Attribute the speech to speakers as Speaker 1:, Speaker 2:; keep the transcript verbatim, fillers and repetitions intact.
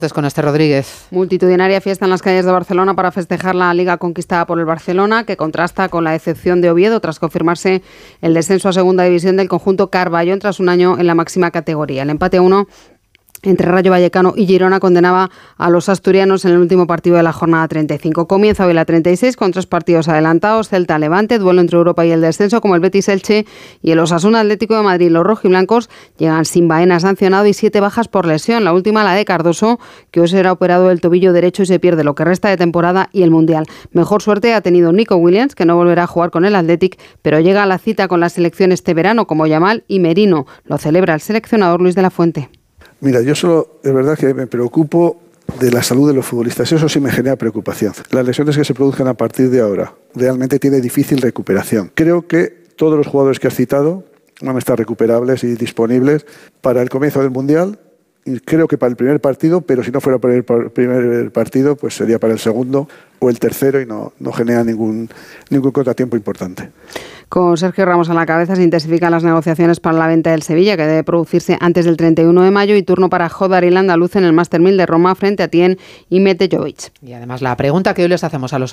Speaker 1: Con Esther Rodríguez.
Speaker 2: Multitudinaria fiesta en las calles de Barcelona para festejar la Liga conquistada por el Barcelona, que contrasta con la decepción de Oviedo tras confirmarse el descenso a segunda división del conjunto Carballón tras un año en la máxima categoría. El empate a uno entre Rayo Vallecano y Girona condenaba a los asturianos en el último partido de la jornada treinta y cinco. Comienza hoy la treinta y seis con tres partidos adelantados: Celta-Levante, duelo entre Europa y el descenso, como el Betis-Elche y el Osasuna Atlético de Madrid. Los rojiblancos llegan sin Baena sancionado y siete bajas por lesión. La última, la de Cardoso, que hoy será operado del tobillo derecho y se pierde lo que resta de temporada y el Mundial. Mejor suerte ha tenido Nico Williams, que no volverá a jugar con el Athletic, pero llega a la cita con la selección este verano, como Yamal y Merino. Lo celebra el seleccionador Luis de la Fuente.
Speaker 3: Mira, yo solo, es verdad que me preocupo de la salud de los futbolistas, eso sí me genera preocupación. Las lesiones que se produzcan a partir de ahora realmente tiene difícil recuperación. Creo que todos los jugadores que has citado van a estar recuperables y disponibles para el comienzo del Mundial, y creo que para el primer partido, pero si no fuera para el primer partido, pues sería para el segundo o el tercero y no, no genera ningún, ningún contratiempo importante.
Speaker 2: Con Sergio Ramos a la cabeza se intensifican las negociaciones para la venta del Sevilla, que debe producirse antes del treinta y uno de mayo, y turno para Jodar y el andaluz en el Master mil de Roma frente a Tien y Mete Jovic.
Speaker 1: Y además la pregunta que hoy les hacemos a los